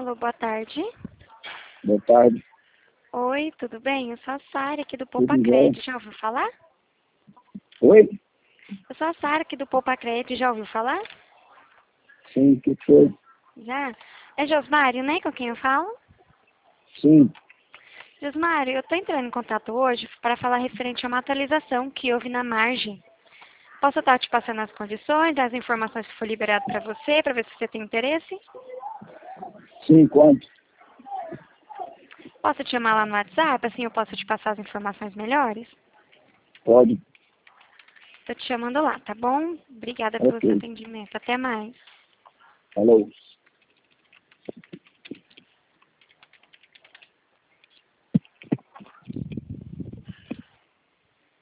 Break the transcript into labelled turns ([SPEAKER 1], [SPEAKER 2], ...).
[SPEAKER 1] Alô, boa tarde.
[SPEAKER 2] Boa tarde.
[SPEAKER 1] Oi, tudo bem? Eu sou a Sara aqui do
[SPEAKER 2] Tudo
[SPEAKER 1] Poupa
[SPEAKER 2] bem?
[SPEAKER 1] Crédito, já ouviu falar?
[SPEAKER 2] Oi?
[SPEAKER 1] Eu sou a Sara aqui do Poupa Crédito, já ouviu falar?
[SPEAKER 2] Sim, o que foi?
[SPEAKER 1] Já? É Josmário, né, com quem eu falo?
[SPEAKER 2] Sim,
[SPEAKER 1] Josmário, eu estou entrando em contato hoje para falar referente a uma atualização que houve na margem. Posso estar te passando as condições, as informações que foi liberado para ver se você tem interesse?
[SPEAKER 2] sim, quanto?
[SPEAKER 1] Posso te chamar lá no WhatsApp, assim eu posso te passar as informações melhores?
[SPEAKER 2] Pode.
[SPEAKER 1] Estou te chamando lá, tá bom? Obrigada pelo seu
[SPEAKER 2] Ok.
[SPEAKER 1] atendimento. Até mais.
[SPEAKER 2] Falou.